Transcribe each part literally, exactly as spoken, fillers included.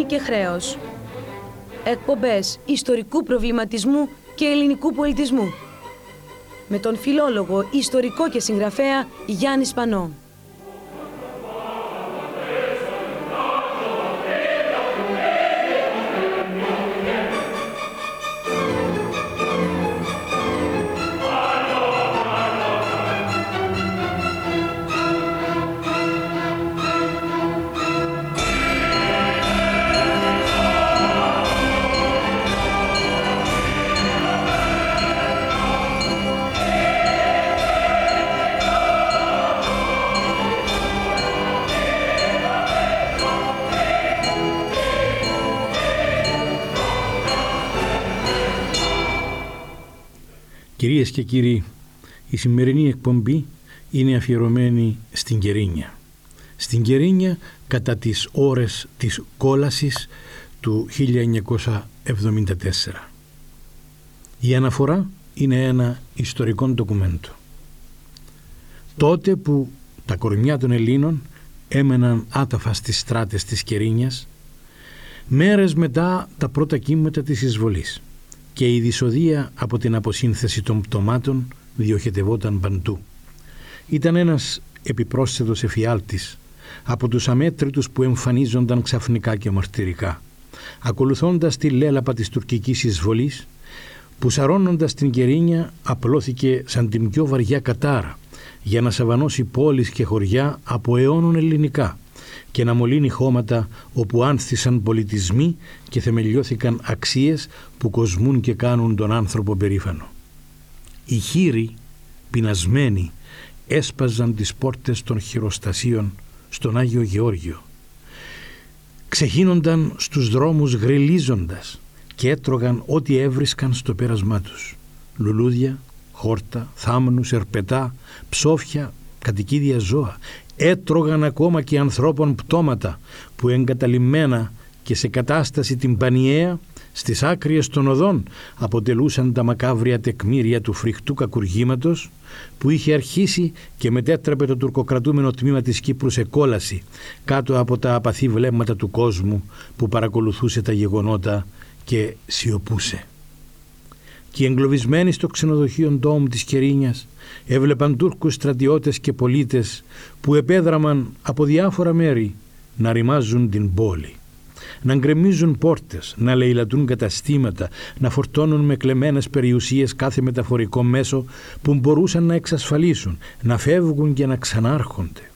και χρέος. Εκπομπές ιστορικού προβληματισμού και ελληνικού πολιτισμού. Με τον φιλόλογο, ιστορικό και συγγραφέα Γιάννη Σπανό. Κυρίες και κύριοι, η σημερινή εκπομπή είναι αφιερωμένη στην Κερίνια. Στην Κερίνια κατά τις ώρες της κόλασης του χίλια εννιακόσια εβδομήντα τέσσερα. Η αναφορά είναι ένα ιστορικό ντοκουμέντο. Τότε που τα κορμιά των Ελλήνων έμεναν άταφα στις στράτες της Κερίνιας, μέρες μετά τα πρώτα κύματα της εισβολής, και η δυσοδεία από την αποσύνθεση των πτωμάτων διοχετευόταν παντού. Ήταν ένας επιπρόσθετος εφιάλτης από τους αμέτρητους που εμφανίζονταν ξαφνικά και μαρτυρικά, ακολουθώντας τη λέλαπα της τουρκικής εισβολής, που σαρώνοντας την Κερίνια απλώθηκε σαν την πιο βαριά κατάρα για να σαβανώσει πόλεις και χωριά από αιώνων ελληνικά και να μολύνει χώματα όπου άνθησαν πολιτισμοί και θεμελιώθηκαν αξίες που κοσμούν και κάνουν τον άνθρωπο περήφανο. Οι χήροι, πεινασμένοι, έσπαζαν τις πόρτες των χειροστασίων στον Άγιο Γεώργιο. Ξεχύνονταν στους δρόμους γρυλίζοντας και έτρωγαν ό,τι έβρισκαν στο πέρασμά τους. Λουλούδια, χόρτα, θάμνους, ερπετά, ψόφια, κατοικίδια ζώα. Έτρωγαν ακόμα και ανθρώπων πτώματα που εγκαταλειμμένα και σε κατάσταση την πανιαία στις άκριες των οδών αποτελούσαν τα μακάβρια τεκμήρια του φρικτού κακουργήματος που είχε αρχίσει και μετέτρεπε το τουρκοκρατούμενο τμήμα της Κύπρου σε κόλαση κάτω από τα απαθή βλέμματα του κόσμου που παρακολουθούσε τα γεγονότα και σιωπούσε. Και οι εγκλωβισμένοι στο ξενοδοχείο Ντόμ της Κερίνιας έβλεπαν Τούρκους στρατιώτες και πολίτες που επέδραμαν από διάφορα μέρη να ρημάζουν την πόλη, να γκρεμίζουν πόρτες, να λαιλατούν καταστήματα, να φορτώνουν με κλεμμένες περιουσίες κάθε μεταφορικό μέσο που μπορούσαν να εξασφαλίσουν, να φεύγουν και να ξανάρχονται,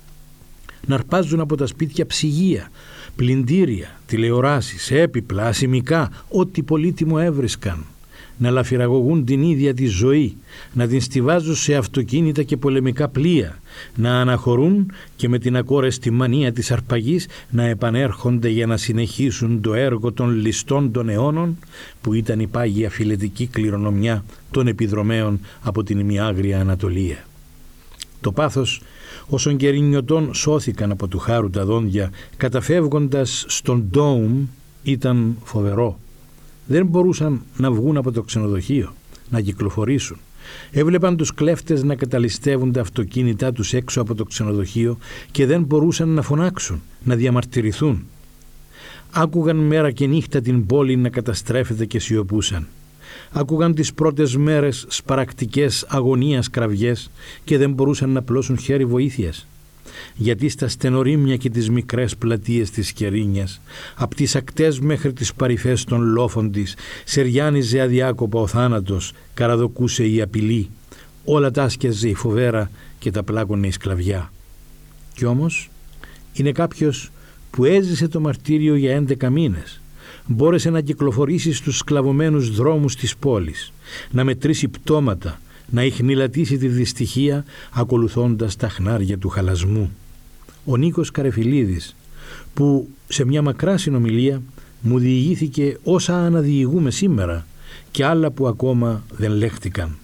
να αρπάζουν από τα σπίτια ψυγεία, πλυντήρια, τηλεοράσεις, έπιπλα, ασημικά, ό,τι πολύτιμο έβρισκαν, να λαφυραγωγούν την ίδια τη ζωή, να την στιβάζουν σε αυτοκίνητα και πολεμικά πλοία, να αναχωρούν και με την ακόρεστη μανία της αρπαγής να επανέρχονται για να συνεχίσουν το έργο των ληστών των αιώνων που ήταν η πάγια φιλετική κληρονομιά των επιδρομέων από την ημιάγρια Ανατολία. Το πάθος όσων κερινιωτών σώθηκαν από του χάρου τα δόντια καταφεύγοντας στον Ντόουμ ήταν φοβερό. Δεν μπορούσαν να βγουν από το ξενοδοχείο, να κυκλοφορήσουν. Έβλεπαν τους κλέφτες να καταλυστεύουν τα αυτοκίνητά τους έξω από το ξενοδοχείο και δεν μπορούσαν να φωνάξουν, να διαμαρτυρηθούν. Άκουγαν μέρα και νύχτα την πόλη να καταστρέφεται και σιωπούσαν. Άκουγαν τις πρώτες μέρες σπαρακτικές αγωνίας κραυγές και δεν μπορούσαν να πλώσουν χέρι βοήθειας. Γιατί στα στενορίμια και τις μικρές πλατείες της Κερίνιας, από τις ακτές μέχρι τις παρυφές των λόφων της, σεριάνιζε αδιάκοπα ο θάνατος, καραδοκούσε η απειλή, όλα τα άσκιαζε η φοβέρα και τα πλάκωνε η σκλαβιά. Κι όμως είναι κάποιος που έζησε το μαρτύριο για έντεκα μήνες, μπόρεσε να κυκλοφορήσει στους σκλαβωμένους δρόμους της πόλης, να μετρήσει πτώματα, να ιχνηλατήσει τη δυστυχία ακολουθώντας τα χνάρια του χαλασμού. Ο Νίκος Καρεφιλίδης, που σε μια μακρά συνομιλία μου διηγήθηκε όσα αναδιηγούμε σήμερα και άλλα που ακόμα δεν λέχτηκαν.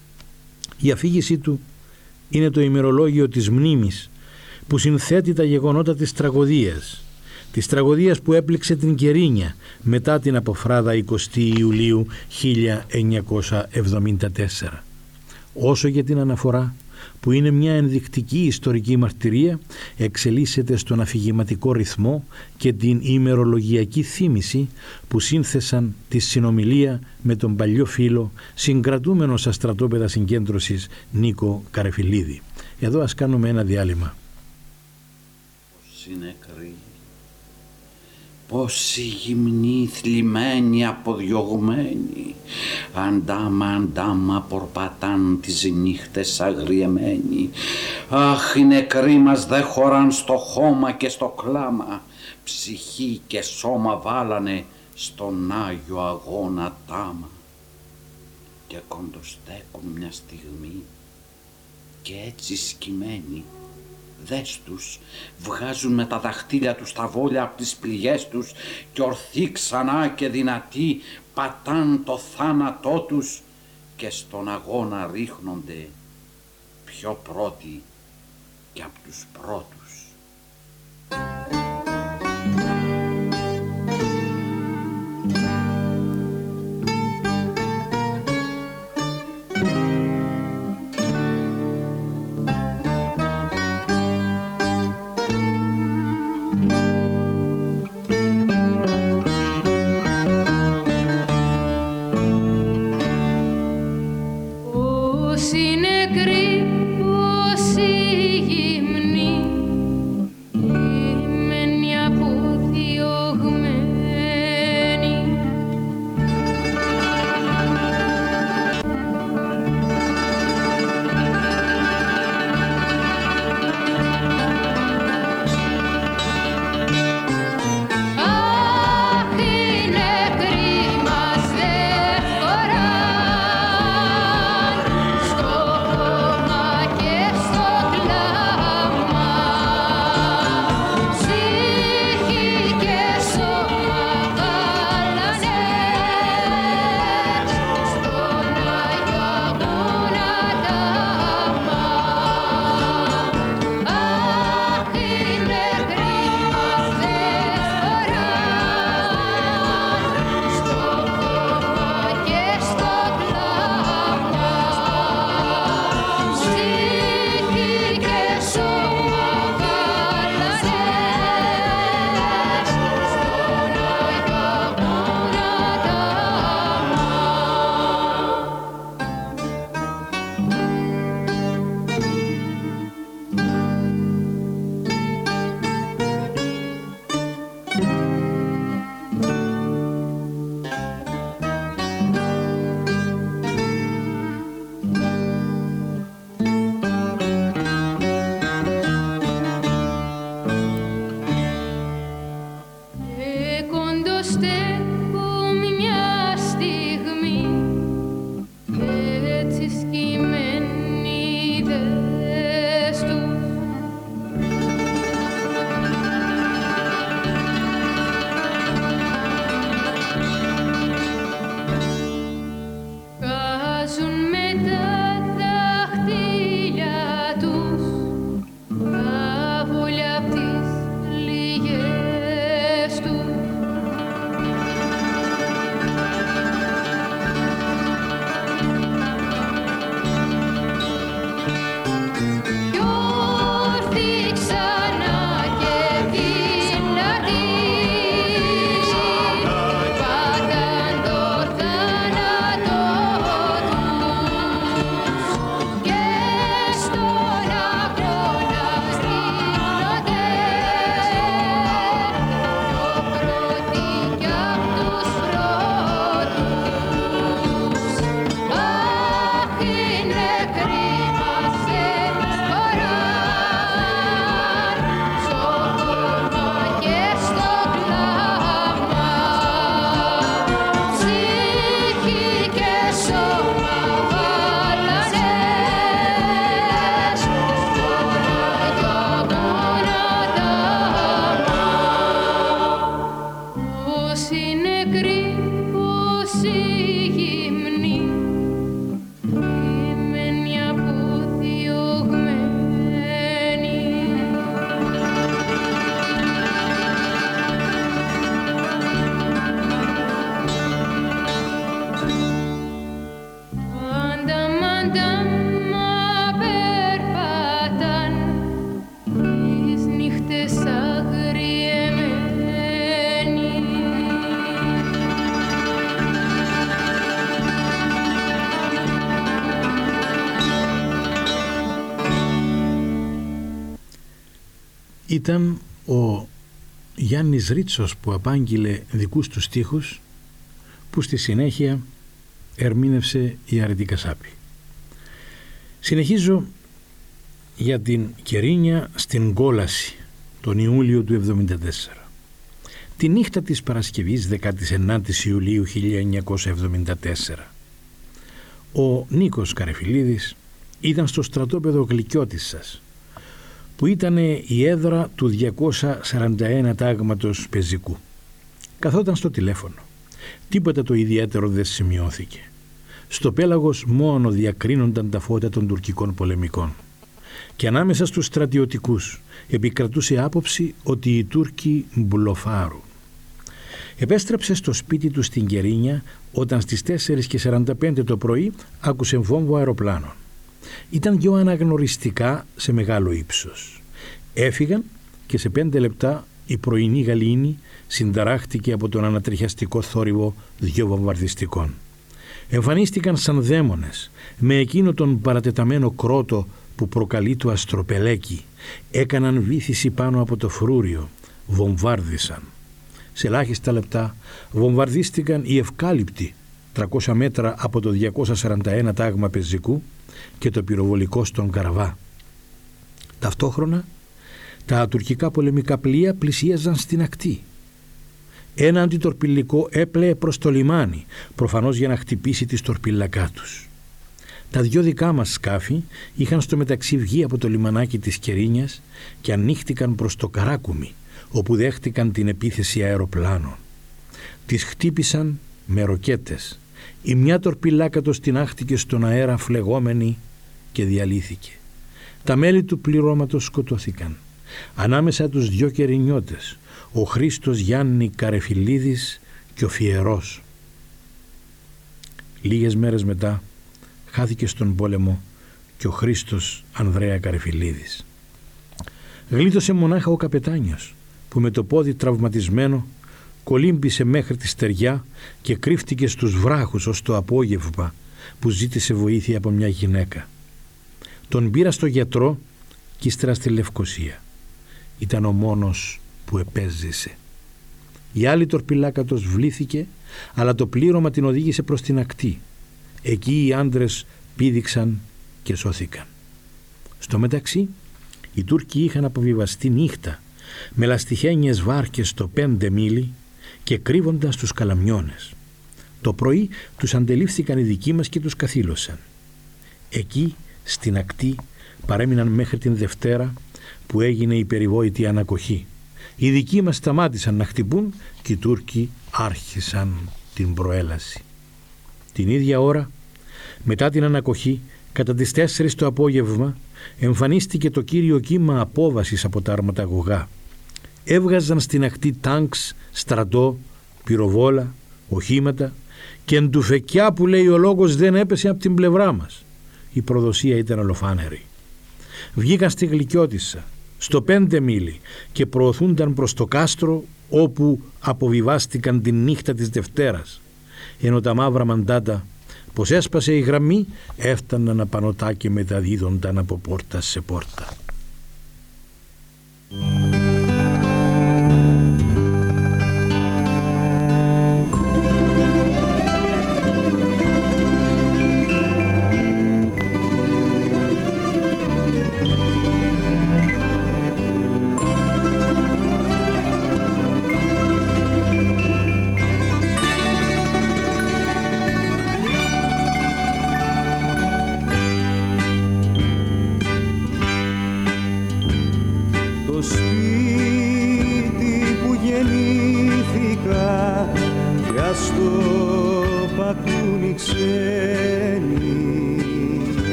Η αφήγησή του είναι το ημερολόγιο της μνήμης που συνθέτει τα γεγονότα της τραγωδίας, της τραγωδίας που έπληξε την Κερίνια μετά την αποφράδα εικοστή Ιουλίου χίλια εννιακόσια εβδομήντα τέσσερα. Όσο για την αναφορά, που είναι μια ενδεικτική ιστορική μαρτυρία, εξελίσσεται στον αφηγηματικό ρυθμό και την ημερολογιακή θύμηση που σύνθεσαν τη συνομιλία με τον παλιό φίλο, συγκρατούμενο στα στρατόπεδα συγκέντρωσης Νίκο Καρεφιλίδη. Εδώ ας κάνουμε ένα διάλειμμα. Πόσοι νεκροί, πόσοι γυμνοί, θλιμμένοι, αποδιωγμένοι, αντάμα αντάμα πορπατάν τις νύχτες αγριεμένοι. Αχ, οι νεκροί μας δε χωράν στο χώμα και στο κλάμα, ψυχή και σώμα βάλανε στον Άγιο Αγώνα τάμα. Και κοντοστέκουν μια στιγμή και έτσι σκυμμένοι, δες τους, βγάζουν με τα δαχτύλια τους τα βόλια από τις πληγές τους και ορθοί ξανά και δυνατοί πατάν το θάνατό τους και στον αγώνα ρίχνονται πιο πρώτοι και από τους πρώτους. Πόσοι νεκροί, πόσοι γυμνοί, ήταν ο Γιάννης Ρίτσος που απάγγειλε δικούς του στίχους που στη συνέχεια ερμήνευσε η Αρετή Κασάπη. Συνεχίζω για την Κερίνια στην κόλαση τον Ιούλιο του εβδομήντα τέσσερα. Τη νύχτα της Παρασκευής δεκαεννέα Ιουλίου χίλια εννιακόσια εβδομήντα τέσσερα ο Νίκος Καρεφιλίδης ήταν στο στρατόπεδο Γλυκιώτισσας που ήταν η έδρα του διακόσια σαράντα ένα τάγματος πεζικού. Καθόταν στο τηλέφωνο. Τίποτα το ιδιαίτερο δεν σημειώθηκε. Στο πέλαγος μόνο διακρίνονταν τα φώτα των τουρκικών πολεμικών. Και ανάμεσα στους στρατιωτικούς επικρατούσε άποψη ότι οι Τούρκοι μπλοφάρουν. Επέστρεψε στο σπίτι του στην Κερίνια όταν στις τέσσερις και σαράντα πέντε το πρωί άκουσε βόμβο αεροπλάνων. Ήταν δυο αναγνωριστικά σε μεγάλο ύψος. Έφυγαν και σε πέντε λεπτά η πρωινή γαλήνη συνταράχτηκε από τον ανατριχιαστικό θόρυβο δυο βομβαρδιστικών. Εμφανίστηκαν σαν δαίμονες με εκείνο τον παρατεταμένο κρότο που προκαλεί το αστροπελέκι. Έκαναν βύθιση πάνω από το φρούριο, βομβάρδισαν. Σε ελάχιστα λεπτά βομβαρδίστηκαν οι Ευκάλυπτοι τριακόσια μέτρα από το διακόσια σαράντα ένα τάγμα πεζικού και το πυροβολικό στον Καραβά. Ταυτόχρονα τα τουρκικά πολεμικά πλοία πλησίαζαν στην ακτή. Ένα αντιτορπιλικό έπλεε προς το λιμάνι, προφανώς για να χτυπήσει τη στορπιλακά τους. Τα δυο δικά μας σκάφη είχαν στο μεταξύ βγει από το λιμανάκι της Κερίνιας και ανοίχτηκαν προς το Καράκουμι, όπου δέχτηκαν την επίθεση αεροπλάνων. Τις χτύπησαν με ροκέτες. Η μια τορπιλάκα το στινάχτηκε στον αέρα φλεγόμενη και διαλύθηκε. Τα μέλη του πληρώματος σκοτώθηκαν. Ανάμεσα τους δυο κερινιώτες, ο Χρήστος Γιάννη Καρεφιλίδης και ο Φιερός. Λίγες μέρες μετά χάθηκε στον πόλεμο και ο Χρήστος Ανδρέα Καρεφιλίδης. Γλίτωσε μονάχα ο καπετάνιος που με το πόδι τραυματισμένο κολύμπησε μέχρι τη στεριά και κρύφτηκε στους βράχους ως το απόγευμα που ζήτησε βοήθεια από μια γυναίκα. Τον πήρα στο γιατρό και ύστερα στη Λευκοσία. Ήταν ο μόνος που επέζησε. Η άλλη τορπιλάκατος βλήθηκε, αλλά το πλήρωμα την οδήγησε προς την ακτή. Εκεί οι άντρες πήδηξαν και σώθηκαν. Στο μεταξύ, οι Τούρκοι είχαν αποβιβαστεί νύχτα με λαστιχένιες βάρκες στο πέντε μίλι και κρύβοντας τους καλαμιώνες. Το πρωί τους αντελήφθηκαν οι δικοί μας και τους καθήλωσαν. Εκεί, στην ακτή, παρέμειναν μέχρι την Δευτέρα που έγινε η περιβόητη ανακοχή. Οι δικοί μας σταμάτησαν να χτυπούν και οι Τούρκοι άρχισαν την προέλαση. Την ίδια ώρα, μετά την ανακοχή, κατά τις τέσσερις το απόγευμα, εμφανίστηκε το κύριο κύμα απόβασης από τα αρματαγωγά. Έβγαζαν στην ακτή τάγκς, στρατό, πυροβόλα, οχήματα και εντουφεκιά που λέει ο λόγος δεν έπεσε από την πλευρά μας. Η προδοσία ήταν ολοφάνερη. Βγήκαν στη Γλυκιώτισσα, στο πέντε μίλι και προωθούνταν προς το κάστρο όπου αποβιβάστηκαν την νύχτα της Δευτέρας, ενώ τα μαύρα μαντάτα πως έσπασε η γραμμή έφταναν απανωτά και μεταδίδονταν από πόρτα σε πόρτα.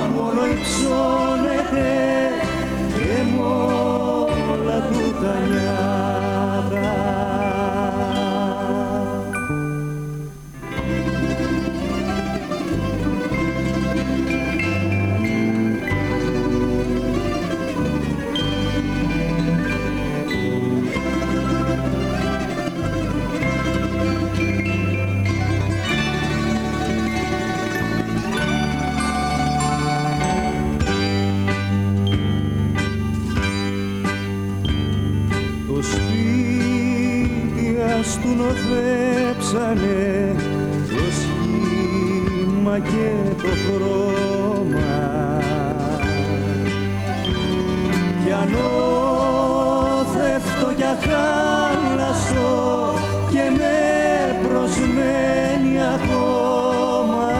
Ψώνεται και μ' όλα του τα νιά πως του νοθέψανε το σχήμα και το χρώμα κι ανώθευτο κι αχάλαστο και με προσμένει ακόμα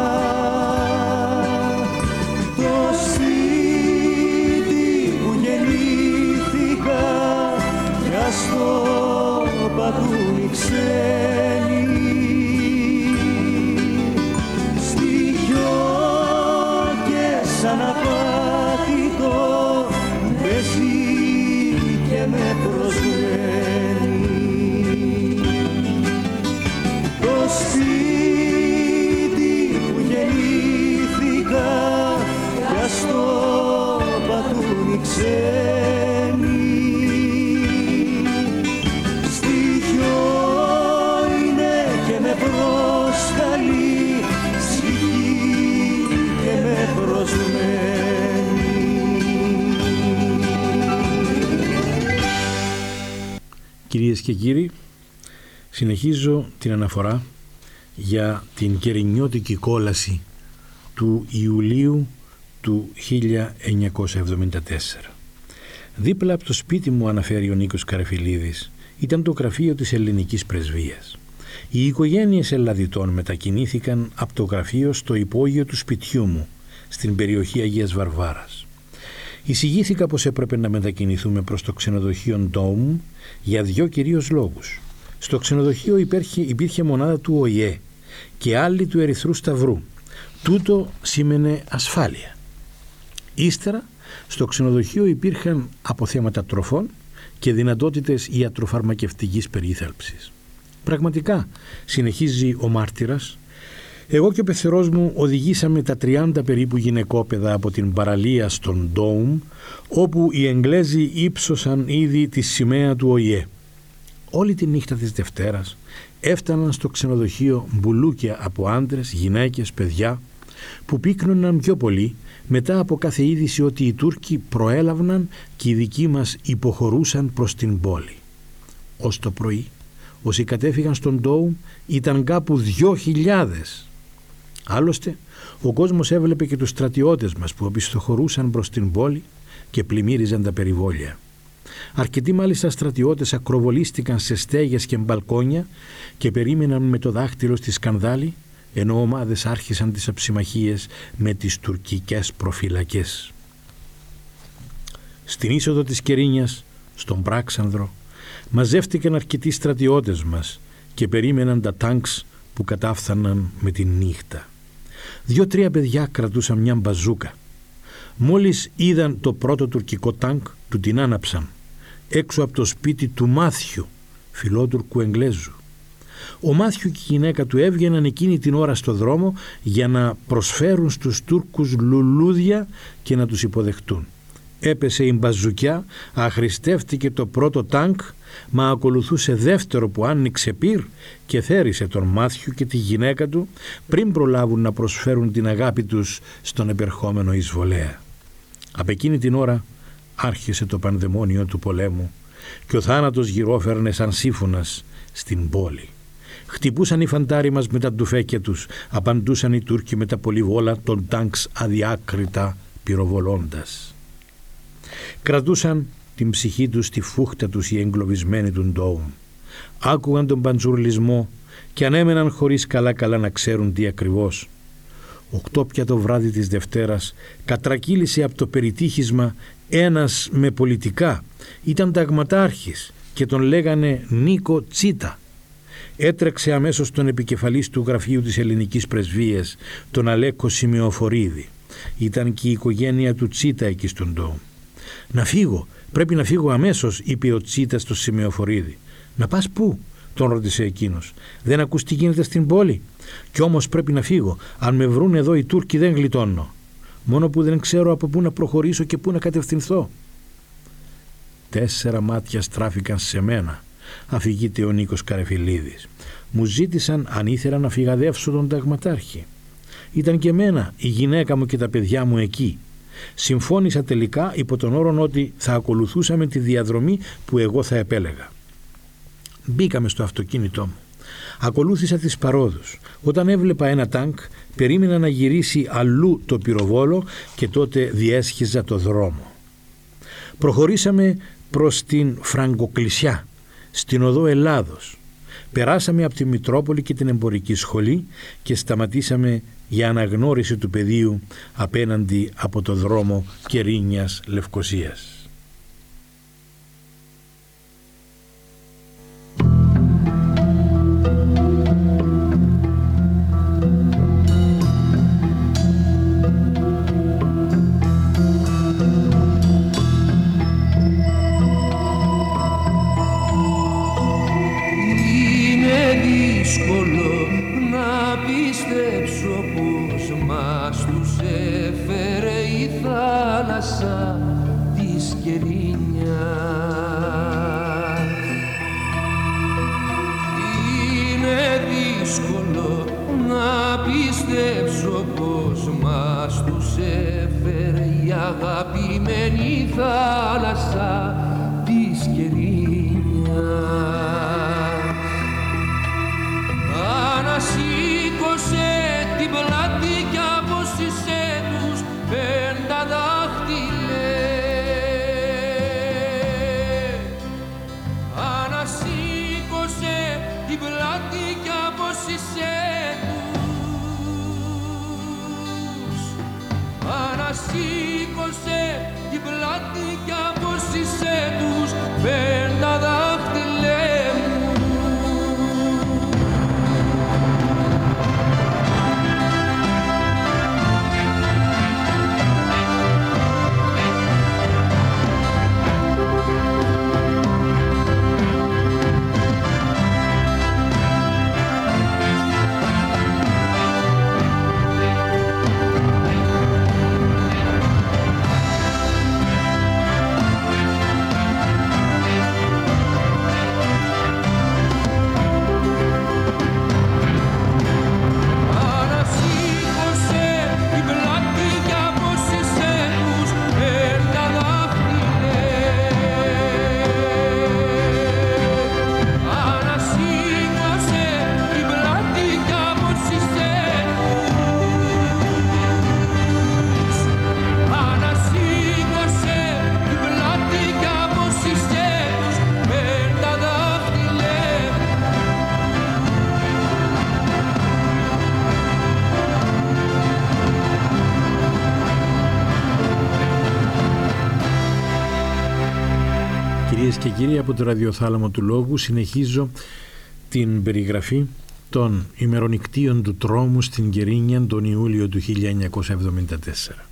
το σπίτι που γεννήθηκα κι ας το πατούν οι ξένοι στοιχειό και σαν απάτητο παίζει και με προσμένει το σπίτι που γεννήθηκα κι ας το πατούν οι ξένοι στοιχειό είναι και με προσκαλεί ψυχή και με προσμένει. Κυρίες και κύριοι, συνεχίζω την αναφορά για την κερινιώτικη κόλαση του Ιουλίου του χίλια εννιακόσια εβδομήντα τέσσερα. Δίπλα από το σπίτι μου, αναφέρει ο Νίκος Καραφιλίδης, ήταν το γραφείο της ελληνικής πρεσβείας. Οι οικογένειες Ελλαδιτών μετακινήθηκαν από το γραφείο στο υπόγειο του σπιτιού μου, στην περιοχή Αγίας Βαρβάρας. Εισηγήθηκα πως έπρεπε να μετακινηθούμε προς το ξενοδοχείο Ντόουμ για δύο κυρίως λόγους. Στο ξενοδοχείο υπήρχε, υπήρχε μονάδα του Ο Η Ε και άλλη του Ερυθρού Σταυρού. Τούτο σήμαινε ασφάλεια. Ύστερα, στο ξενοδοχείο υπήρχαν αποθέματα τροφών και δυνατότητες ιατροφαρμακευτικής περίθαλψης. Πραγματικά, συνεχίζει ο μάρτυρας, εγώ και ο πεθερός μου οδηγήσαμε τα τριάντα περίπου γυναικόπαιδα από την παραλία στον Ντόουμ, όπου οι Εγγλέζοι ύψωσαν ήδη τη σημαία του Ο Η Ε. Όλη τη νύχτα της Δευτέρας έφταναν στο ξενοδοχείο μπουλούκια από άντρες, γυναίκες, παιδιά, που πίκνωναν πιο πολύ μετά από κάθε είδηση ότι οι Τούρκοι προέλαβναν και οι δικοί μας υποχωρούσαν προς την πόλη. Ως το πρωί, όσοι κατέφυγαν στον Ντόουμ ήταν κάπου δυο χιλιάδες. Άλλωστε, ο κόσμος έβλεπε και τους στρατιώτες μας που οπισθοχωρούσαν προς την πόλη και πλημμύριζαν τα περιβόλια. Αρκετοί μάλιστα στρατιώτες ακροβολίστηκαν σε στέγες και μπαλκόνια και περίμεναν με το δάχτυλο στη σκανδάλη, ενώ ομάδες άρχισαν τις αψιμαχίες με τις τουρκικές προφυλακές. Στην είσοδο της Κερίνιας, στον Πράξανδρο, μαζεύτηκαν αρκετοί στρατιώτες μας και περίμεναν τα τάγκς που κατάφθαναν με τη νύχτα. Δύο-τρία παιδιά κρατούσαν μια μπαζούκα. Μόλις είδαν το πρώτο τουρκικό τάγκ, του την άναψαν έξω από το σπίτι του Μάθιου, φιλότουρκου Εγγλέζου. Ο Μάθιου και η γυναίκα του έβγαιναν εκείνη την ώρα στο δρόμο για να προσφέρουν στους Τούρκους λουλούδια και να τους υποδεχτούν. Έπεσε η μπαζουκιά, αχρηστεύτηκε το πρώτο τάγκ, μα ακολουθούσε δεύτερο που άνοιξε πυρ και θέρισε τον Μάθιου και τη γυναίκα του πριν προλάβουν να προσφέρουν την αγάπη τους στον επερχόμενο εισβολέα. Από εκείνη την ώρα άρχισε το πανδαιμόνιο του πολέμου και ο θάνατος γυρόφερνε σαν σύμφωνας στην πόλη. Χτυπούσαν οι φαντάροι μας με τα ντουφέκια τους, απαντούσαν οι Τούρκοι με τα πολυβόλα των τάγκς αδιάκριτα πυροβολώντας. Κρατούσαν την ψυχή τους στη φούχτα τους οι εγκλωβισμένοι του Ντόουμ. Άκουγαν τον παντζουρλισμό και ανέμεναν χωρίς καλά-καλά να ξέρουν τι ακριβώς. Οκτώ πια το βράδυ της Δευτέρας κατρακύλησε από το περιτύχισμα ένας με πολιτικά. Ήταν ταγματάρχης και τον λέγανε Νίκο Τσίτα. Έτρεξε αμέσως στον επικεφαλής του γραφείου της ελληνικής πρεσβείας, τον Αλέκο Σημειοφορίδη. Ήταν και η οικογένεια του Τσίτα εκεί στον Ντόουμ. «Να φύγω, πρέπει να φύγω αμέσως», είπε ο Τσίτας στο Σημειοφορίδη. «Να πας πού?» τον ρώτησε εκείνος. «Δεν ακούς τι γίνεται στην πόλη? Κι όμως πρέπει να φύγω. Αν με βρουν εδώ οι Τούρκοι δεν γλιτώνω. Μόνο που δεν ξέρω από πού να προχωρήσω και πού να κατευθυνθώ». Τέσσερα μάτια στράφηκαν σε μένα, αφηγείται ο Νίκος Καραφιλίδης. Μου ζήτησαν αν ήθελα να φυγαδεύσω τον ταγματάρχη. Ήταν και εμένα η γυναίκα μου και τα παιδιά μου εκεί. Συμφώνησα τελικά υπό τον όρο ότι θα ακολουθούσαμε τη διαδρομή που εγώ θα επέλεγα. Μπήκαμε στο αυτοκίνητό μου. Ακολούθησα τις παρόδους. Όταν έβλεπα ένα τάγκ, περίμενα να γυρίσει αλλού το πυροβόλο και τότε διέσχιζα το δρόμο. Προχωρήσαμε προς την Φραγκοκλησιά, στην οδό Ελλάδος. Περάσαμε από τη Μητρόπολη και την Εμπορική Σχολή και σταματήσαμε για αναγνώριση του πεδίου απέναντι από το δρόμο Κερίνιας Λευκωσίας. Κυρίες και κύριοι, από το ραδιοθάλαμο του Λόγου συνεχίζω την περιγραφή των ημερονικτίων του τρόμου στην Κερίνια τον Ιούλιο του χίλια εννιακόσια εβδομήντα τέσσερα.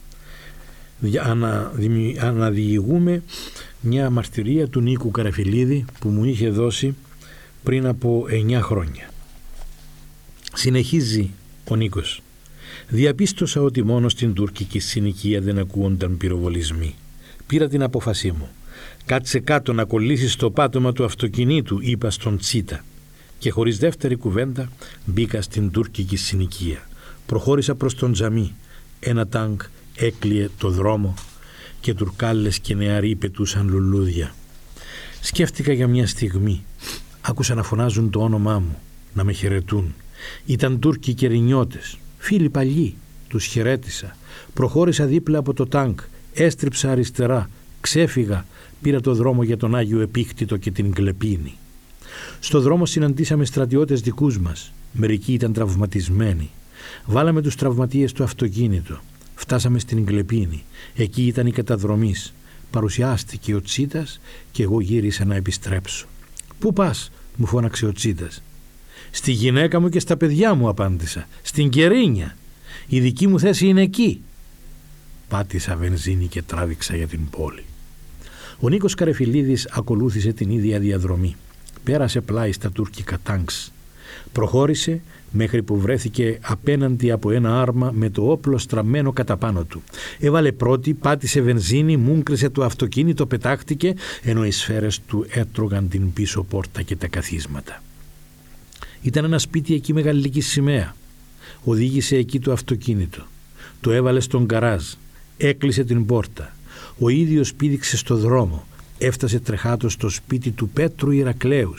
Αναδιηγούμε μια μαρτυρία του Νίκου Καραφιλίδη που μου είχε δώσει πριν από εννιά χρόνια. Συνεχίζει ο Νίκος. Διαπίστωσα ότι μόνο στην τουρκική συνοικία δεν ακούονταν πυροβολισμοί. Πήρα την απόφασή μου. «Κάτσε κάτω να κολλήσεις το πάτωμα του αυτοκινήτου», είπα στον Τσίτα. Και χωρίς δεύτερη κουβέντα μπήκα στην τουρκική συνοικία. Προχώρησα προς τον τζαμί. Ένα τάγκ έκλειε το δρόμο και τουρκάλες και νεαροί πετούσαν λουλούδια. Σκέφτηκα για μια στιγμή. Άκουσα να φωνάζουν το όνομά μου, να με χαιρετούν. Ήταν Τούρκοι κερινιώτες, φίλοι παλιοί. Τους χαιρέτησα. Προχώρησα δίπλα από το τάγκ. Έστριψα αριστερά. Ξέφυγα. Πήρα το δρόμο για τον Άγιο Επίκτητο και την Κλεπίνη. Στο δρόμο συναντήσαμε στρατιώτες δικούς μας. Μερικοί ήταν τραυματισμένοι. Βάλαμε τους τραυματίες στο αυτοκίνητο. Φτάσαμε στην Κλεπίνη. Εκεί ήταν η καταδρομής. Παρουσιάστηκε ο Τσίτας και εγώ γύρισα να επιστρέψω. «Πού πας?» μου φώναξε ο Τσίτας. «Στη γυναίκα μου και στα παιδιά μου», απάντησα. «Στην Κερίνια. Η δική μου θέση είναι εκεί». Πάτησα βενζίνη και τράβηξα για την πόλη. Ο Νίκος Καραφιλίδης ακολούθησε την ίδια διαδρομή. Πέρασε πλάι στα τουρκικά τάγκς. Προχώρησε μέχρι που βρέθηκε απέναντι από ένα άρμα με το όπλο στραμμένο κατά πάνω του. Έβαλε πρώτη, πάτησε βενζίνη, μούγκρισε το αυτοκίνητο, πετάχτηκε, ενώ οι σφαίρες του έτρωγαν την πίσω πόρτα και τα καθίσματα. Ήταν ένα σπίτι εκεί με γαλλική σημαία. Οδήγησε εκεί το αυτοκίνητο. Το έβαλε στον γκαράζ. Έκλεισε την πόρτα. Ο ίδιος πήδηξε στο δρόμο. Έφτασε τρεχάτος στο σπίτι του Πέτρου Ηρακλέους.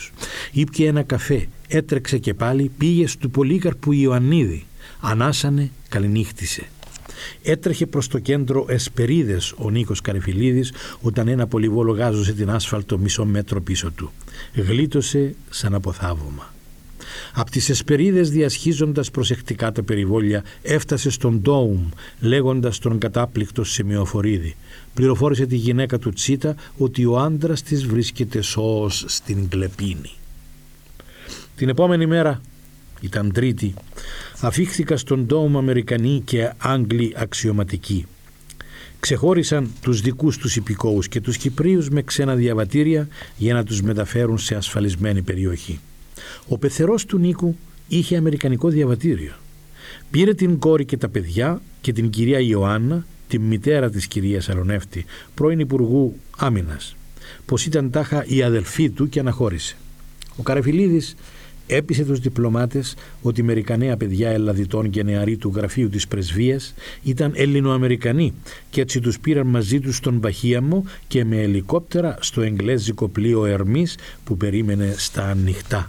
Ήπιε ένα καφέ, έτρεξε και πάλι, πήγε στου Πολύκαρπου Ιωαννίδη. Ανάσανε, καληνύχτησε. Έτρεχε προς το κέντρο Εσπερίδες ο Νίκος Καρεφιλίδης όταν ένα πολυβόλο γάζωσε την άσφαλτο μισό μέτρο πίσω του. Γλίτωσε σαν από θάβωμα. Απ' τις Εσπερίδες, διασχίζοντας προσεκτικά τα περιβόλια, έφτασε στον Ντόουμ λέγοντας τον κατάπληκτο Σημειοφορίδη. Πληροφόρησε τη γυναίκα του Τσίτα ότι ο άντρας της βρίσκεται σώος στην Κλεπίνη. Την επόμενη μέρα, ήταν Τρίτη, αφήχθηκα στον Ντόουμ Αμερικανοί και Άγγλοι αξιωματικοί. Ξεχώρισαν τους δικούς τους υπηκόους και τους Κυπρίους με ξένα διαβατήρια για να τους μεταφέρουν σε ασφαλισμένη περιοχή. Ο πεθερός του Νίκου είχε αμερικανικό διαβατήριο. Πήρε την κόρη και τα παιδιά και την κυρία Ιωάννα, τη μητέρα της κυρίας Αλονεύτη, πρώην Υπουργού Άμυνας, πως ήταν τάχα η αδελφή του, και αναχώρησε. Ο Καρεφιλίδης έπεισε τους διπλωμάτες ότι οι μερικαναία παιδιά Ελλαδιτών και νεαροί του γραφείου της πρεσβείας ήταν Ελληνοαμερικανοί και έτσι τους πήραν μαζί τους στον Παχίαμο και με ελικόπτερα στο εγγλέζικο πλοίο Ερμής που περίμενε στα ανοιχτά.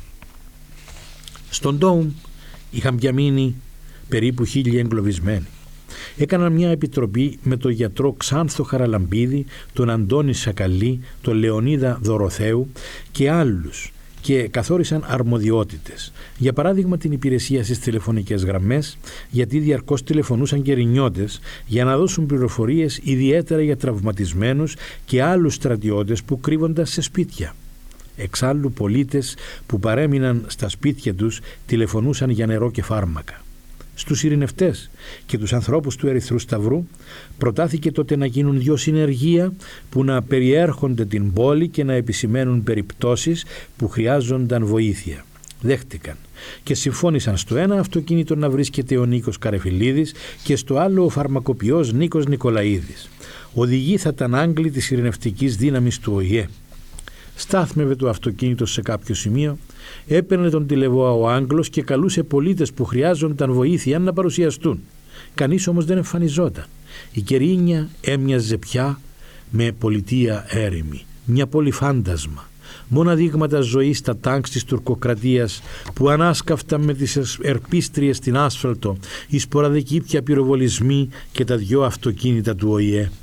Στον Ντόουμ είχαν πια μείνει περίπου χίλιοι εγκλωβισμένοι. Έκαναν μια επιτροπή με τον γιατρό Ξάνθο Χαραλαμπίδη, τον Αντώνη Σακαλή, τον Λεωνίδα Δωροθέου και άλλους και καθόρισαν αρμοδιότητες. Για παράδειγμα, την υπηρεσία στις τηλεφωνικές γραμμές, γιατί διαρκώς τηλεφωνούσαν γερινιώτες για να δώσουν πληροφορίες ιδιαίτερα για τραυματισμένους και άλλους στρατιώτες που κρύβονταν σε σπίτια. Εξάλλου, πολίτες που παρέμειναν στα σπίτια τους τηλεφωνούσαν για νερό και φάρμακα. Στους ειρηνευτές και τους ανθρώπους του Ερυθρού Σταυρού προτάθηκε τότε να γίνουν δύο συνεργεία που να περιέρχονται την πόλη και να επισημαίνουν περιπτώσεις που χρειάζονταν βοήθεια. Δέχτηκαν και συμφώνησαν στο ένα αυτοκίνητο να βρίσκεται ο Νίκος Καρεφιλίδης και στο άλλο ο φαρμακοποιός Νίκος Νικολαίδης. Οδηγοί θα ήταν Άγγλοι της ειρηνευτικής δύναμης του Ο Η Ε. Στάθμευε το αυτοκίνητο σε κάποιο σημείο, έπαιρνε τον τηλεβόα ο Άγγλος και καλούσε πολίτες που χρειάζονταν βοήθεια να παρουσιαστούν. Κανείς όμως δεν εμφανιζόταν. Η Κερίνια έμοιαζε πια με πολιτεία έρημη, μια πόλη φάντασμα. Μόνα δείγματα ζωής στα τάγκς της τουρκοκρατίας που ανάσκαφταν με τις ερπίστριες στην άσφαλτο, οι σποραδικοί πια πυροβολισμοί και τα δυο αυτοκίνητα του Ο Η Ε.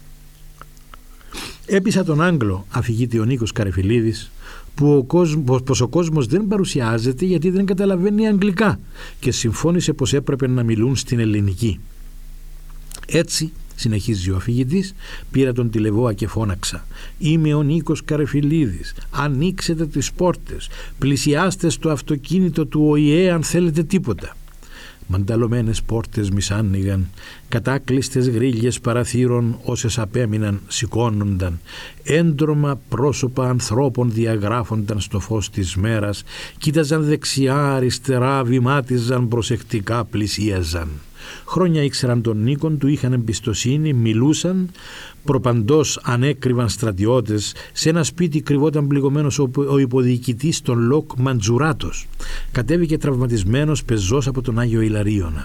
Έπεισα τον Άγγλο, αφηγείται ο Νίκος Καρεφιλίδης, που ο κόσμος, πως ο κόσμος δεν παρουσιάζεται γιατί δεν καταλαβαίνει αγγλικά και συμφώνησε πως έπρεπε να μιλούν στην ελληνική. Έτσι, συνεχίζει ο αφηγητής, πήρα τον τηλεβόα και φώναξα: «Είμαι ο Νίκος Καρεφιλίδης, ανοίξετε τις πόρτες, πλησιάστε στο αυτοκίνητο του Ο Η Ε αν θέλετε τίποτα». Μανταλωμένες πόρτες μισάνοιγαν, κατάκλειστες γρίλιες παραθύρων όσες απέμειναν σηκώνονταν, έντρωμα πρόσωπα ανθρώπων διαγράφονταν στο φως της μέρας, κοίταζαν δεξιά αριστερά, βημάτιζαν προσεκτικά, πλησίαζαν. Χρόνια ήξεραν τον Νίκον, του είχαν εμπιστοσύνη, μιλούσαν, προπαντός ανέκρυβαν στρατιώτες. Σε ένα σπίτι κρυβόταν πληγωμένος ο υποδιοικητής των Λοκ Μαντζουράτος. Κατέβηκε τραυματισμένος πεζός από τον Άγιο Ιλαρίωνα.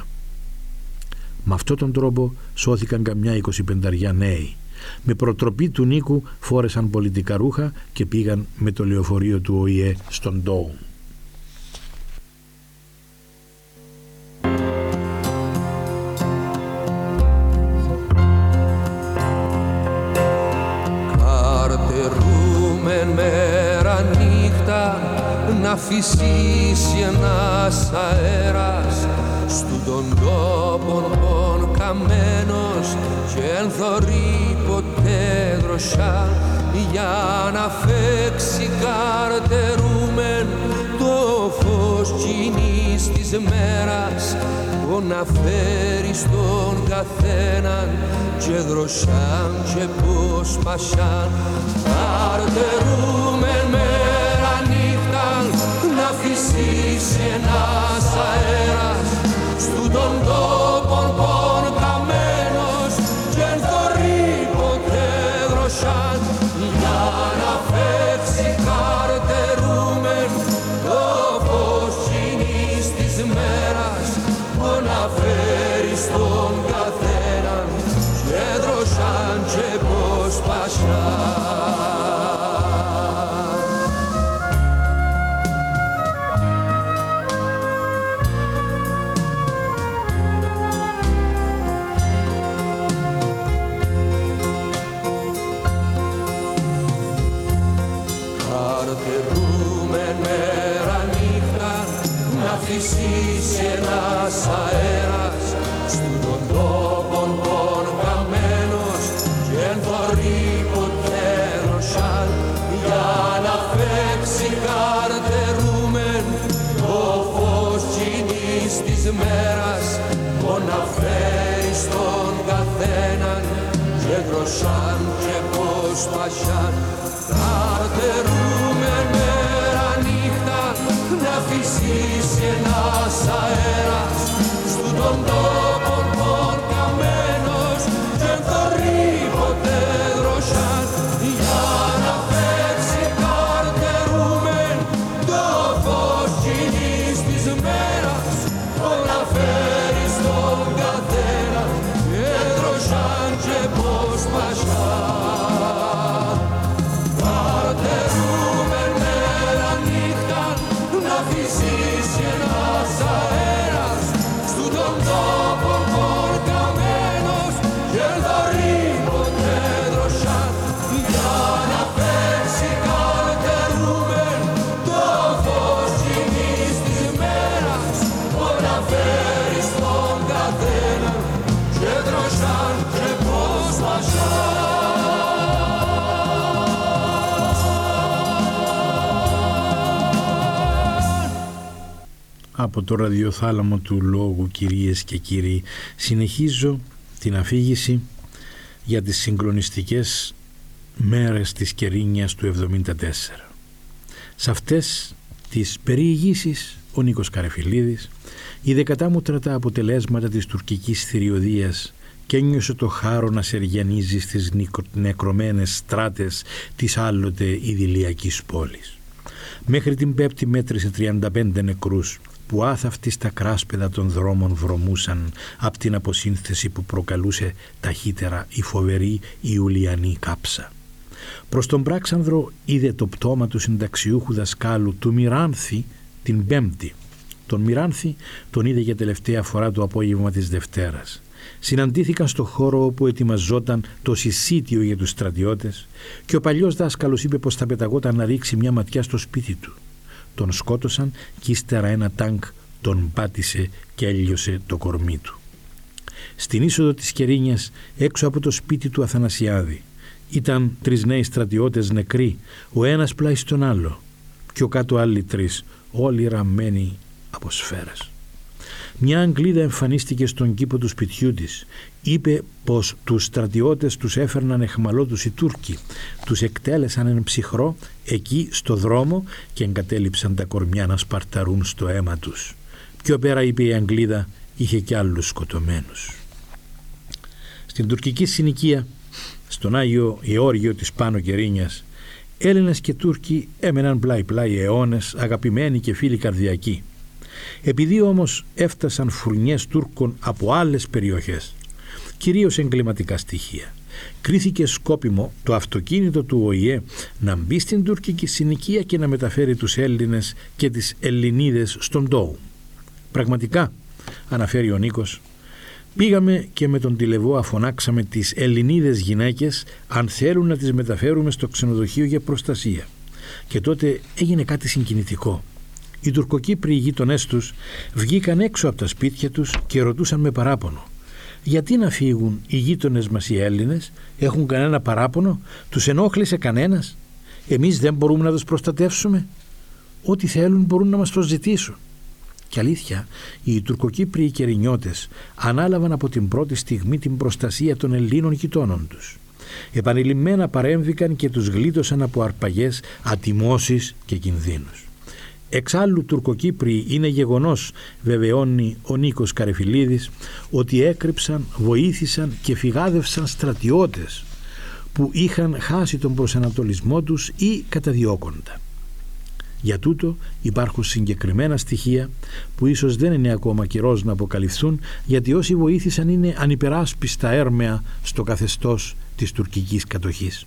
Με αυτόν τον τρόπο σώθηκαν καμιά εικοσιπενταριά νέοι. Με προτροπή του Νίκου φόρεσαν πολιτικά ρούχα και πήγαν με το λεωφορείο του Ο Η Ε στον Ντόουμ. Να φυσήσει ένας αέρας στου των τόπων πον καμένος και εν θωρεί ποτέ δροσιά για να φέξει καρτερούμεν το φως κοινής της μέρας που να φέρει στον καθέναν και δροσιάν και πως πασιάν καρτερούμεν μέρα νύχτα να φυσήσει ένας αέρας στου των τόπων πον καμένος και εν θωρεί ποτέ δροσιάν για να φεύξει καρτερούμεν το φως κοινής της μέρας που να φέρει στον καθέναν και δροσιάν και πως πασιάν. ρούμεν μέρα νύχτα να φυσήσει ένας αέρας στου των τόπων των καμένος και εν θωρεί ποτέ ρωσάν για να φέξει καρτερούμεν το φως κοινής της μέρας να φέρει στον καθέναν και δροσάν και πως πασιάν καρτερούμε μέρα νύχτα να φυσήσει ένας αέρας στου των τόπων των καμένος και θωρεί ποτέ δροσάν για να φέξει καρτερούμεν το φως κοινής της μέρας να φέρει στον καθένα και δροσάν και πως πασχάν. Καρτερούμε μέρα νύχτα να φυσήσει ένας αέρας στου των τόπων των καμένος και θωρεί ποτέ δροσάν για να φέρει καρτερούμεν το φως κοινής της μέρας να φέρει στον καθένα και δροσάν και πως πασχάν. Από το ραδιοθάλαμο του λόγου, κυρίες και κύριοι, συνεχίζω την αφήγηση για τις συγκλονιστικές μέρες της Κερίνιας του εβδομήντα τέσσερα. Σε αυτές τις περιηγήσεις ο Νίκος Καρεφιλίδης είδε κατάμουτρα τα αποτελέσματα της τουρκικής θηριωδίας και ένιωσε το χάρο να σεργιανίζει στις νεκρωμένες στράτες της άλλοτε ιδηλιακής πόλης. Μέχρι την Πέμπτη μέτρησε τριάντα πέντε νεκρούς που άθαυτοι στα κράσπεδα των δρόμων βρωμούσαν από την αποσύνθεση που προκαλούσε ταχύτερα η φοβερή Ιουλιανή κάψα. Προς τον Πράξανδρο είδε το πτώμα του συνταξιούχου δασκάλου του Μυράνθη την Πέμπτη. Τον Μυράνθη τον είδε για τελευταία φορά το απόγευμα της Δευτέρας. Συναντήθηκαν στο χώρο όπου ετοιμαζόταν το συσίτιο για τους στρατιώτες και ο παλιός δάσκαλος είπε πως θα πεταγόταν να ρίξει μια ματιά στο σπίτι του. Τον σκότωσαν και ύστερα ένα τάγκ τον πάτησε και έλειωσε το κορμί του. Στην είσοδο της Κερίνιας, έξω από το σπίτι του Αθανασιάδη, ήταν τρεις νέοι στρατιώτες νεκροί, ο ένας πλάι στον άλλο, και ο κάτω άλλοι τρεις, όλοι ραμμένοι από σφαίρες. Μια Αγγλίδα εμφανίστηκε στον κήπο του σπιτιού της. Είπε πως τους στρατιώτες τους έφερναν εχμαλώτους οι Τούρκοι. Τους εκτέλεσαν εν ψυχρό εκεί στο δρόμο και εγκατέλειψαν τα κορμιά να σπαρταρούν στο αίμα τους. Πιο πέρα, είπε η Αγγλίδα, είχε κι άλλους σκοτωμένους. Στην τουρκική συνοικία, στον Άγιο Γεώργιο της Πάνω Κερίνιας, Έλληνες και Τούρκοι έμεναν πλάι-πλάι αιώνες, αγαπημένοι και φίλοι καρδιακοί. Επειδή όμως έφτασαν φουρνιές Τούρκων από άλλες περιοχές, κυρίως εγκληματικά στοιχεία, κρίθηκε σκόπιμο το αυτοκίνητο του Ο Η Ε να μπει στην τουρκική συνοικία και να μεταφέρει τους Έλληνες και τις Ελληνίδες στον Ντόου. Πραγματικά, αναφέρει ο Νίκος, πήγαμε και με τον τηλεβό αφωνάξαμε τις Ελληνίδες γυναίκες αν θέλουν να τις μεταφέρουμε στο ξενοδοχείο για προστασία. Και τότε έγινε κάτι συγκινητικό. Οι Τουρκοκύπριοι γείτονές τους βγήκαν έξω από τα σπίτια τους και ρωτούσαν με παράπονο: γιατί να φύγουν οι γείτονες μας οι Έλληνες, έχουν κανένα παράπονο, τους ενόχλησε κανένας, εμείς δεν μπορούμε να τους προστατεύσουμε, ό,τι θέλουν μπορούν να μας το ζητήσουν. Και αλήθεια, οι Τουρκοκύπριοι κερινιώτες ανάλαβαν από την πρώτη στιγμή την προστασία των Ελλήνων γειτόνων τους. Επανειλημμένα παρέμβηκαν και τους γλίτωσαν από αρπαγές, ατιμώσεις και κινδύνους. Εξάλλου Τουρκοκύπριοι είναι γεγονός, βεβαιώνει ο Νίκος Καρεφιλίδης, ότι έκρυψαν, βοήθησαν και φυγάδευσαν στρατιώτες που είχαν χάσει τον προσανατολισμό τους ή καταδιώκοντα. Για τούτο υπάρχουν συγκεκριμένα στοιχεία που ίσως δεν είναι ακόμα καιρός να αποκαλυφθούν, γιατί όσοι βοήθησαν είναι ανυπεράσπιστα έρμεα στο καθεστώς της τουρκικής κατοχής.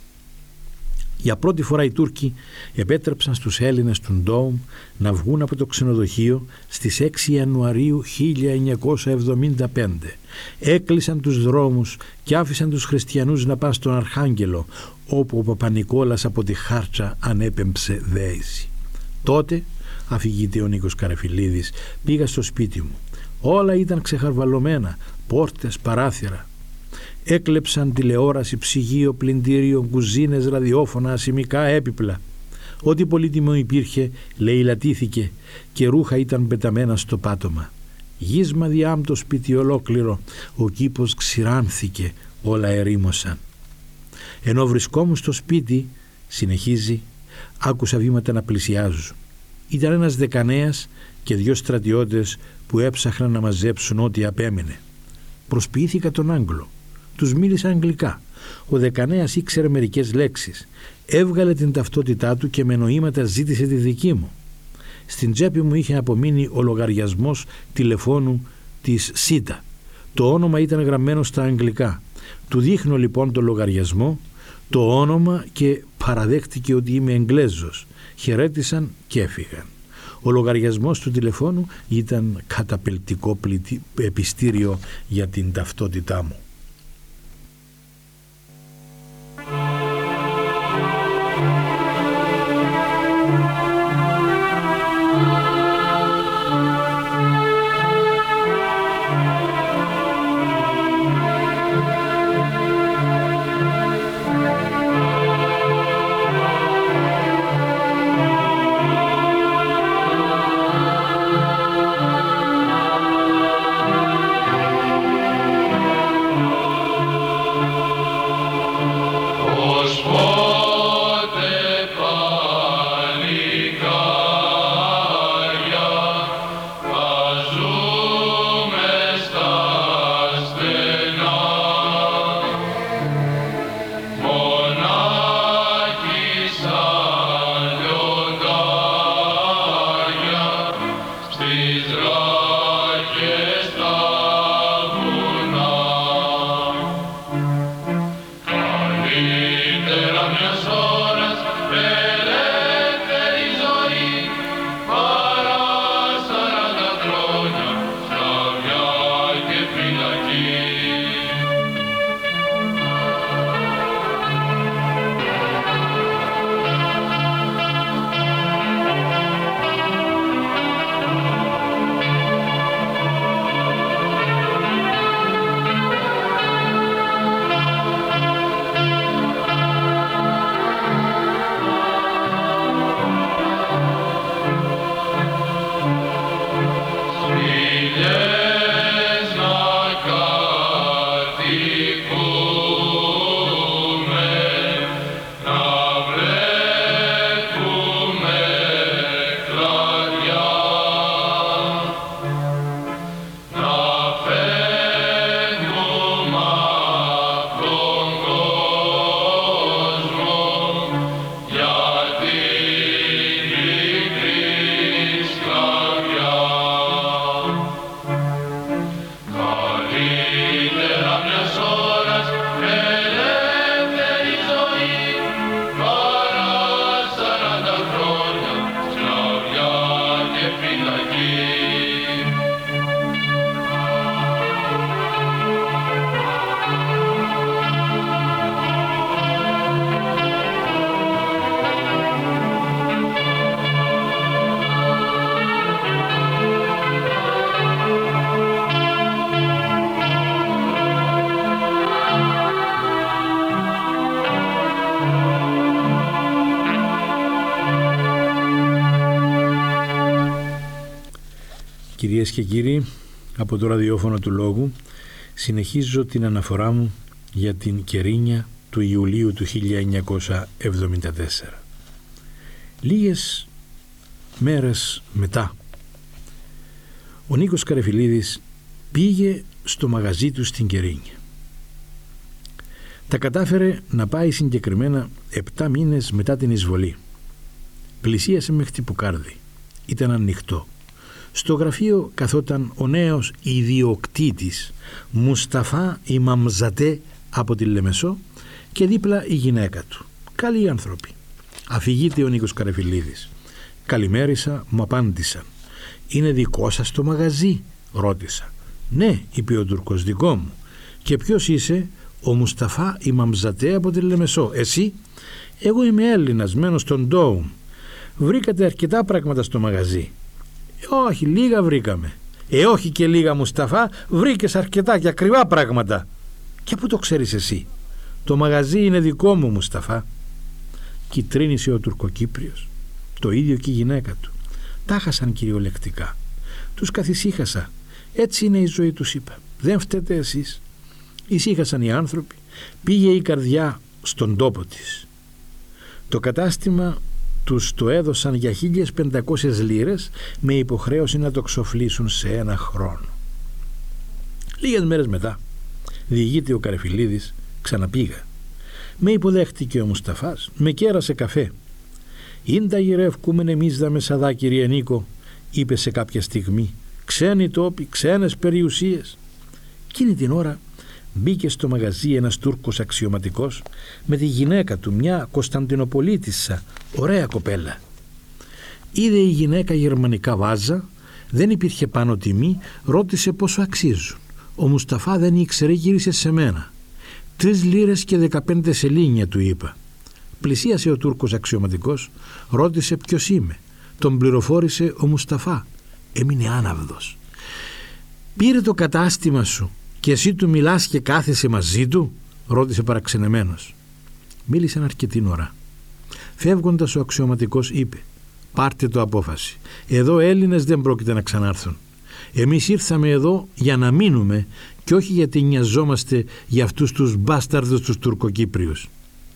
Για πρώτη φορά οι Τούρκοι επέτρεψαν στους Έλληνες του Ντόουμ να βγουν από το ξενοδοχείο στις έξι Ιανουαρίου χίλια εννιακόσια εβδομήντα πέντε. Έκλεισαν τους δρόμους και άφησαν τους χριστιανούς να πάνε στον Αρχάγγελο, όπου ο Παπα-Νικόλας από τη Χάρτσα ανέπεμψε δέηση. Τότε, αφηγείται ο Νίκος Καραφιλίδης, πήγα στο σπίτι μου. Όλα ήταν ξεχαρβαλωμένα, πόρτες, παράθυρα. Έκλεψαν τηλεόραση, ψυγείο, πλυντήριο, κουζίνες, ραδιόφωνα, ασημικά έπιπλα. Ό,τι πολύτιμο υπήρχε λαιλατήθηκε και ρούχα ήταν πεταμένα στο πάτωμα. Γύσμα διάμ το σπίτι ολόκληρο, ο κήπος ξηράνθηκε, όλα ερήμωσαν. Ενώ βρισκόμουν στο σπίτι, συνεχίζει, άκουσα βήματα να πλησιάζουν. Ήταν ένας δεκανέας και δυο στρατιώτες που έψαχναν να μαζέψουν ό,τι απέμεινε. Προσποιήθηκα τον Άγγλο. Τους μίλησα αγγλικά. Ο δεκανέας ήξερε μερικές λέξεις. Έβγαλε την ταυτότητά του και με νοήματα ζήτησε τη δική μου. Στην τσέπη μου είχε απομείνει ο λογαριασμός τηλεφώνου της ΣΥΤΑ. Το όνομα ήταν γραμμένο στα αγγλικά. Του δείχνω λοιπόν το λογαριασμό, το όνομα και παραδέχτηκε ότι είμαι Εγγλέζος. Χαιρέτησαν και έφυγαν. Ο λογαριασμός του τηλεφώνου ήταν καταπληκτικό επιστήριο για την ταυτότητά μου. Κυρίες και κύριοι, από το ραδιόφωνο του Λόγου συνεχίζω την αναφορά μου για την Κερίνια του Ιουλίου του χίλια εννιακόσια εβδομήντα τέσσερα. Λίγες μέρες μετά, ο Νίκος Καραφιλίδης πήγε στο μαγαζί του στην Κερίνια. Τα κατάφερε να πάει συγκεκριμένα επτά μήνες μετά την εισβολή. Πλησίασε με χτυποκάρδι. Ήταν ανοιχτό. Στο γραφείο καθόταν ο νέος ιδιοκτήτης Μουσταφά Ιμαμζατέ από τη Λεμεσό και δίπλα η γυναίκα του. Καλοί άνθρωποι. Αφηγείται ο Νίκος Καραφιλίδης. Καλημέρισα, μου απάντησαν. Είναι δικό σας το μαγαζί, ρώτησα. Ναι, είπε ο Τούρκος, δικό μου. Και ποιος είσαι? Ο Μουσταφά Ιμαμζατέ από τη Λεμεσό. Εσύ? Εγώ είμαι Έλληνας, μένω στον Ντόουμ. βρήκατε αρκετά πράγματα στο μαγαζί. Όχι, λίγα βρήκαμε. Ε, όχι και λίγα, Μουσταφά, βρήκες αρκετά και ακριβά πράγματα. Και πού το ξέρεις εσύ? Το μαγαζί είναι δικό μου, Μουσταφά. Κιτρίνησε ο Τουρκοκύπριος. Το ίδιο και η γυναίκα του. Τα χάσαν κυριολεκτικά. Τους καθησύχασα. Έτσι είναι η ζωή, τους είπα. Δεν φταίτε εσείς. Ησύχασαν οι άνθρωποι. Πήγε η καρδιά στον τόπο της. Το κατάστημα τους το έδωσαν για χίλιες πεντακόσιες λίρες με υποχρέωση να το ξοφλήσουν σε ένα χρόνο. Λίγες μέρες μετά, διηγείται ο Καρεφιλίδης, ξαναπήγα. Με υποδέχτηκε ο Μουσταφάς, με κέρασε καφέ. «Ήν τα γυρεύκουμεν εμείς δα μεσαδά, κύριε Νίκο», είπε σε κάποια στιγμή. «Ξένοι τόποι, ξένες περιουσίες». Εκείνη την ώρα μπήκε στο μαγαζί ένας Τούρκος αξιωματικός με τη γυναίκα του, μια Κωνσταντινοπολίτισσα, ωραία κοπέλα. Είδε η γυναίκα γερμανικά βάζα, δεν υπήρχε πάνω τιμή, ρώτησε πόσο αξίζουν. Ο Μουσταφά δεν ήξερε, γύρισε σε μένα. «Τρεις λίρες και δεκαπέντε σελήνια», του είπα. Πλησίασε ο Τούρκος αξιωματικός, ρώτησε ποιος είμαι. Τον πληροφόρησε ο Μουσταφά. Έμεινε άναυδος. «Πήρε το κατάστημα σου και εσύ του μιλάς και κάθεσαι μαζί του?» ρώτησε παραξενεμένος. Μίλησαν αρκετή ώρα. Φεύγοντας ο αξιωματικός είπε: «Πάρτε το απόφαση. Εδώ Έλληνες δεν πρόκειται να ξανάρθουν. Εμείς ήρθαμε εδώ για να μείνουμε και όχι γιατί νοιαζόμαστε για αυτούς τους μπάσταρδους τους Τουρκοκύπριους».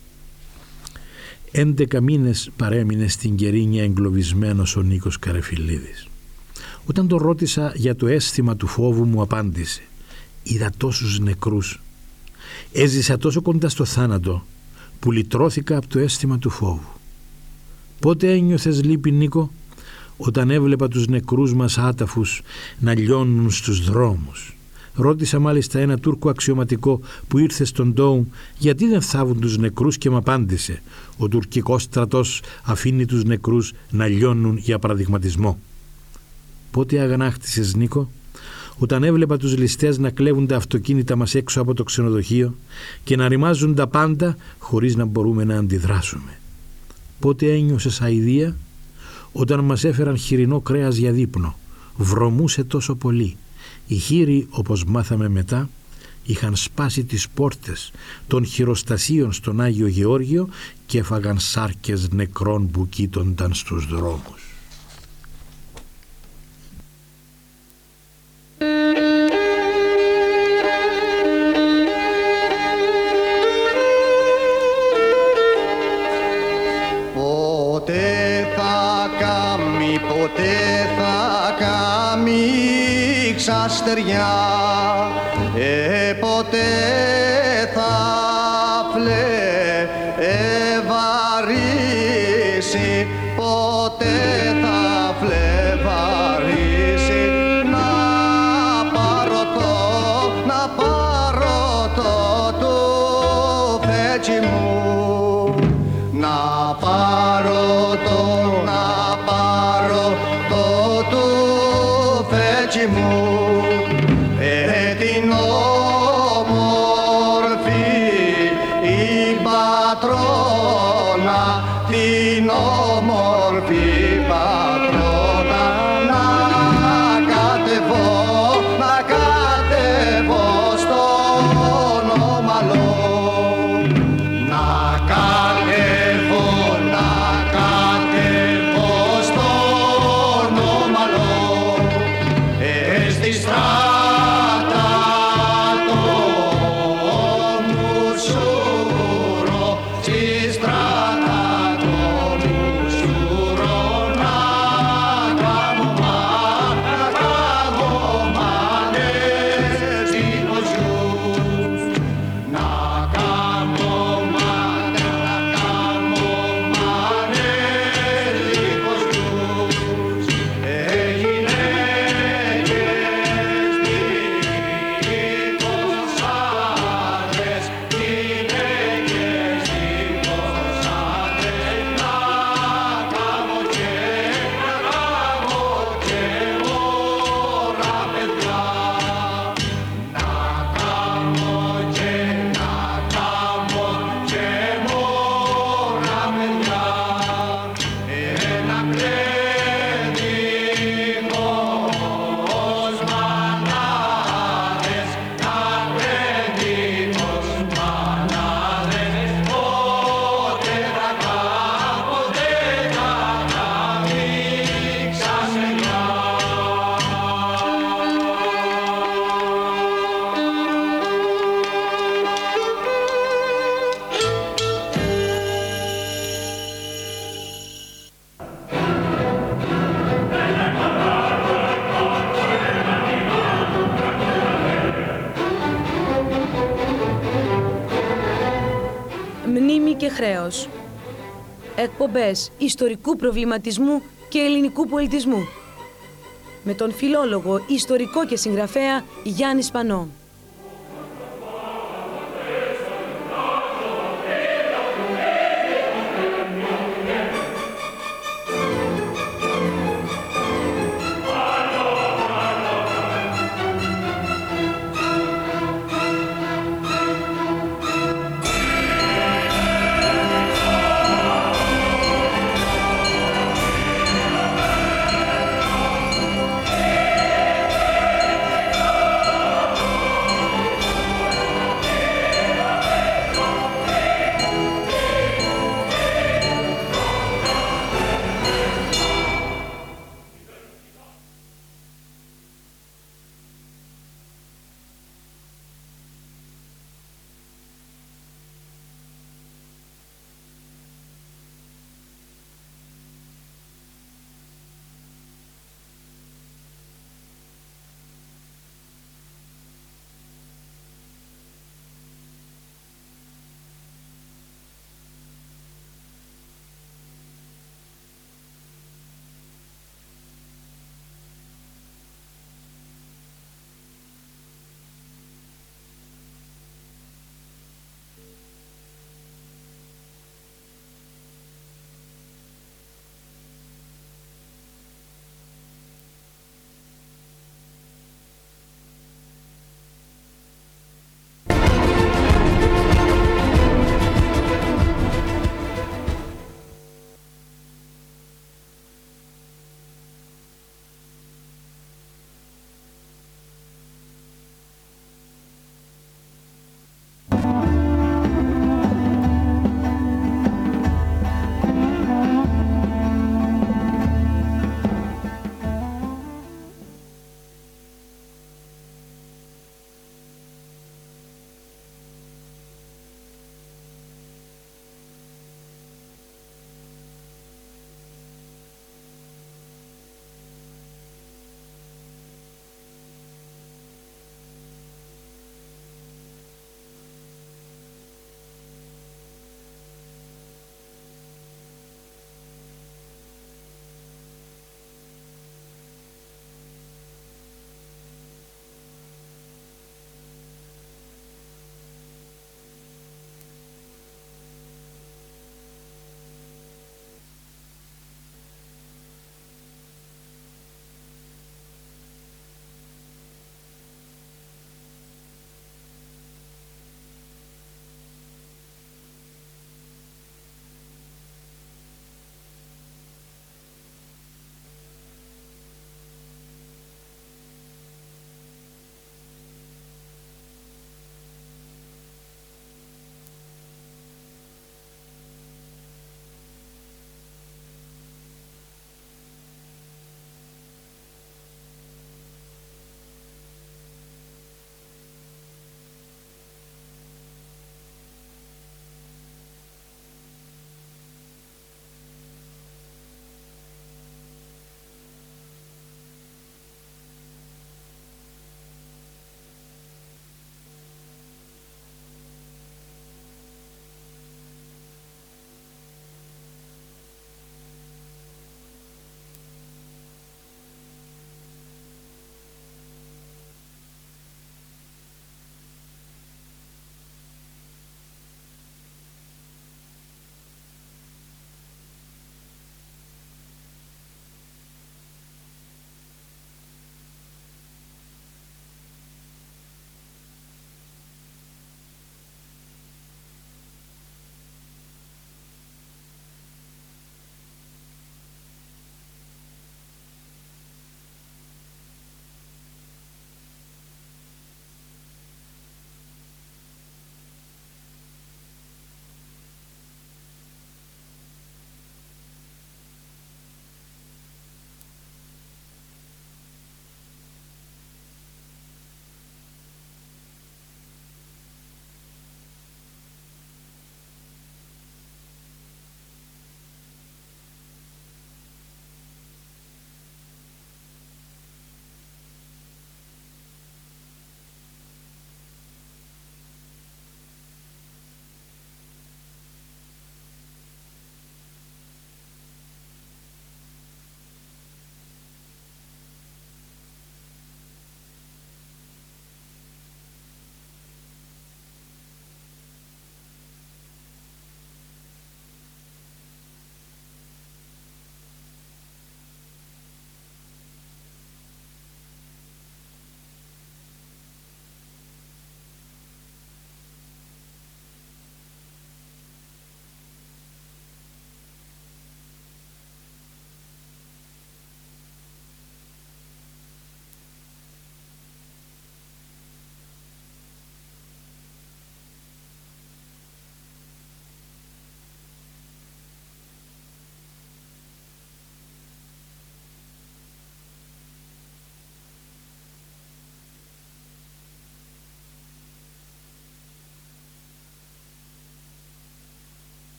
Έντεκα μήνες παρέμεινε στην Κερίνια εγκλωβισμένος ο Νίκος Καρεφιλίδης. Όταν τον ρώτησα για το αίσθημα του φόβου, μου απάντησε: «Είδα τόσους νεκρούς. Έζησα τόσο κοντά στο θάνατο που λυτρώθηκα από το αίσθημα του φόβου». «Πότε ένιωθες λύπη, Νίκο?» «Όταν έβλεπα τους νεκρούς μας άταφους να λιώνουν στους δρόμους». Ρώτησα μάλιστα ένα Τούρκο αξιωματικό που ήρθε στον Ντόουμ γιατί δεν θάβουν τους νεκρούς και μου απάντησε: «Ο τουρκικός στρατός αφήνει τους νεκρούς να λιώνουν για παραδειγματισμό». «Πότε αγανάκτησες, Νίκο?» «Όταν έβλεπα τους ληστές να κλέβουν τα αυτοκίνητα μας έξω από το ξενοδοχείο και να ρημάζουν τα πάντα χωρίς να μπορούμε να αντιδράσουμε». «Πότε ένιωσες αηδία?» «Όταν μας έφεραν χοιρινό κρέας για δείπνο. Βρωμούσε τόσο πολύ. Οι χείροι, όπως μάθαμε μετά, είχαν σπάσει τις πόρτες των χειροστασίων στον Άγιο Γεώργιο και έφαγαν σάρκες νεκρών που κοίτονταν στους δρόμους». Ποτέ θα κάμει, ποτέ θα κάμει ξαστεριά, ε, ποτέ θα φλεβαρίσει, ποτέ θα φλεβαρίσει. Να πάρω το, να πάρω το του φέτσι μου, να πάρω το, να πάρω το του φέτσι μου. Την όμορφη πατρόνα να κατεβώ, να κατεβώ στον ομαλό, να κατεβώ, να κατεβώ στον ομαλό. χρέος. Εκπομπές ιστορικού προβληματισμού και ελληνικού πολιτισμού. Με τον φιλόλογο, ιστορικό και συγγραφέα Γιάννη Σπανό.